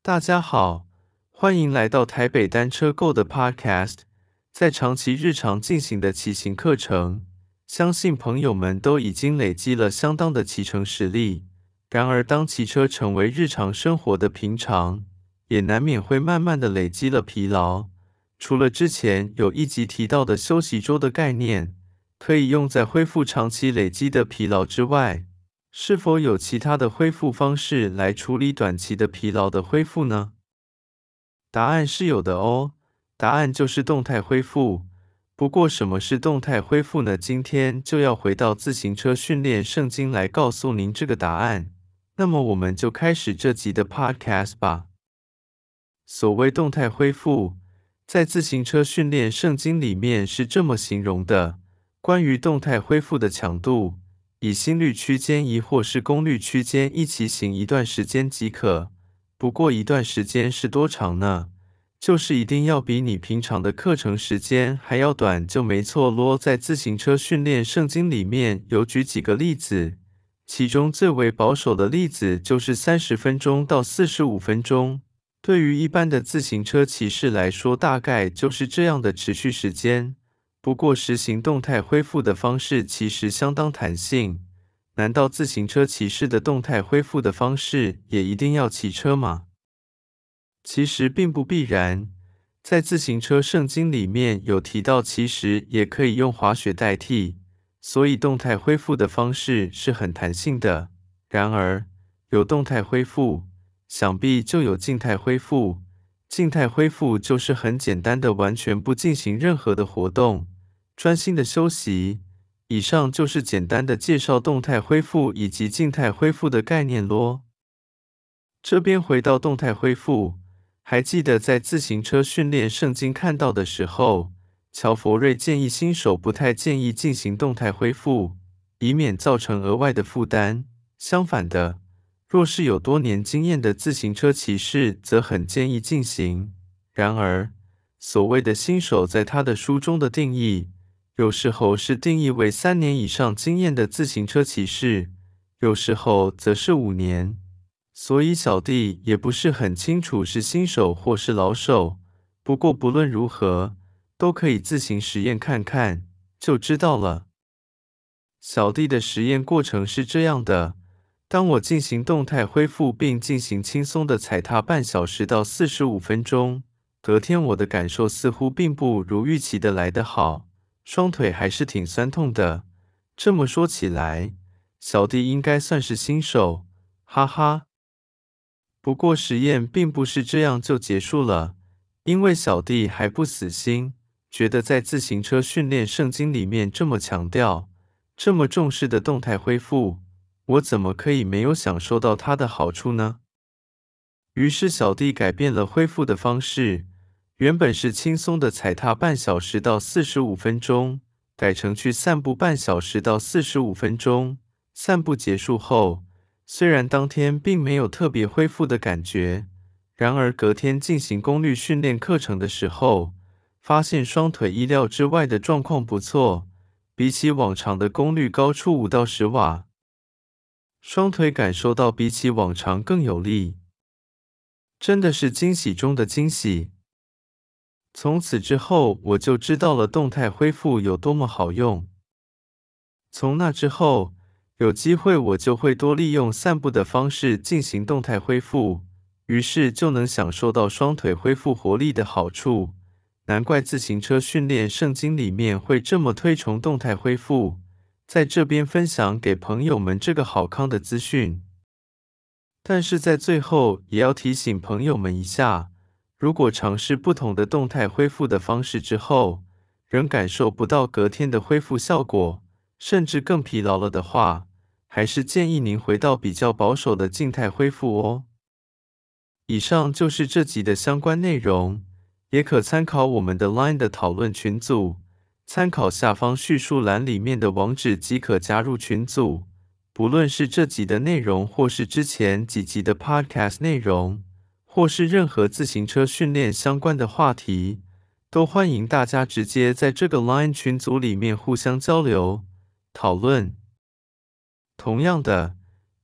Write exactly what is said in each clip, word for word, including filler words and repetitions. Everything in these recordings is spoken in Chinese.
大家好，欢迎来到台北单车购的 Podcast。在长期日常进行的骑行课程，相信朋友们都已经累积了相当的骑乘实力。然而，当骑车成为日常生活的平常，也难免会慢慢的累积了疲劳。除了之前有一集提到的休息周的概念，可以用在恢复长期累积的疲劳之外，是否有其他的恢复方式来处理短期的疲劳的恢复呢？答案是有的哦，答案就是动态恢复。不过，什么是动态恢复呢？今天就要回到自行车训练圣经来告诉您这个答案。那么，我们就开始这集的 Podcast 吧。所谓动态恢复，在自行车训练圣经里面是这么形容的：关于动态恢复的强度，以心率区间一或是功率区间一骑行一段时间即可。不过一段时间是多长呢？就是一定要比你平常的课程时间还要短就没错咯。在自行车训练圣经里面有举几个例子，其中最为保守的例子就是三十分钟到四十五分钟。对于一般的自行车骑士来说，大概就是这样的持续时间。不过，实行动态恢复的方式其实相当弹性。难道自行车骑士的动态恢复的方式也一定要骑车吗？其实并不必然。在自行车圣经里面有提到，其实也可以用滑雪代替，所以动态恢复的方式是很弹性的。然而，有动态恢复，想必就有静态恢复。静态恢复就是很简单的，完全不进行任何的活动，专心的休息。以上就是简单的介绍动态恢复以及静态恢复的概念咯。这边回到动态恢复，还记得在自行车训练圣经看到的时候，乔佛瑞建议新手不太建议进行动态恢复，以免造成额外的负担。相反的，若是有多年经验的自行车骑士，则很建议进行。然而，所谓的新手在他的书中的定义，有时候是定义为三年以上经验的自行车骑士，有时候则是五年。所以小弟也不是很清楚是新手或是老手，不过不论如何，都可以自行实验看看，就知道了。小弟的实验过程是这样的：当我进行动态恢复并进行轻松的踩踏半小时到四十五分钟，隔天我的感受似乎并不如预期的来得好，双腿还是挺酸痛的。这么说起来，小弟应该算是新手，哈哈。不过实验并不是这样就结束了，因为小弟还不死心，觉得在自行车训练圣经里面这么强调、这么重视的动态恢复，我怎么可以没有享受到它的好处呢？于是小弟改变了恢复的方式，原本是轻松的踩踏半小时到四十五分钟，改成去散步半小时到四十五分钟。散步结束后，虽然当天并没有特别恢复的感觉，然而隔天进行功率训练课程的时候，发现双腿意料之外的状况不错，比起往常的功率高出五到十瓦，双腿感受到比起往常更有力，真的是惊喜中的惊喜。从此之后，我就知道了动态恢复有多么好用。从那之后，有机会我就会多利用散步的方式进行动态恢复，于是就能享受到双腿恢复活力的好处。难怪自行车训练圣经里面会这么推崇动态恢复，在这边分享给朋友们这个好康的资讯。但是在最后也要提醒朋友们一下，如果尝试不同的动态恢复的方式之后，仍感受不到隔天的恢复效果，甚至更疲劳了的话，还是建议您回到比较保守的静态恢复哦。以上就是这集的相关内容，也可参考我们的 Line 的讨论群组，参考下方叙述栏里面的网址即可加入群组。不论是这集的内容，或是之前几集的 Podcast 内容，或是任何自行车训练相关的话题，都欢迎大家直接在这个 Line 群组里面互相交流、讨论。同样的，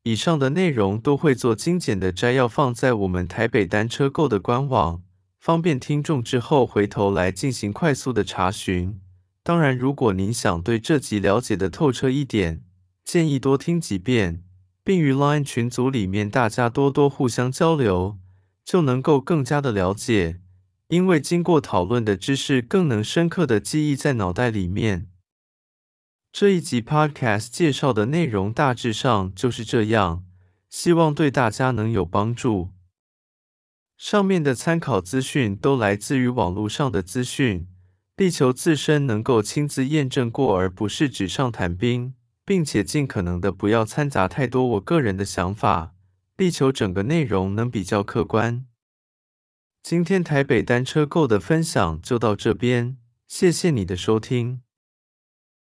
以上的内容都会做精简的摘要放在我们台北单车购的官网，方便听众之后回头来进行快速的查询。当然，如果您想对这集了解的透彻一点，建议多听几遍，并于 LINE 群组里面大家多多互相交流，就能够更加的了解，因为经过讨论的知识更能深刻的记忆在脑袋里面。这一集 Podcast 介绍的内容大致上就是这样，希望对大家能有帮助。上面的参考资讯都来自于网络上的资讯，力求自身能够亲自验证过，而不是纸上谈兵，并且尽可能的不要掺杂太多我个人的想法，力求整个内容能比较客观。今天台北单车购的分享就到这边，谢谢你的收听。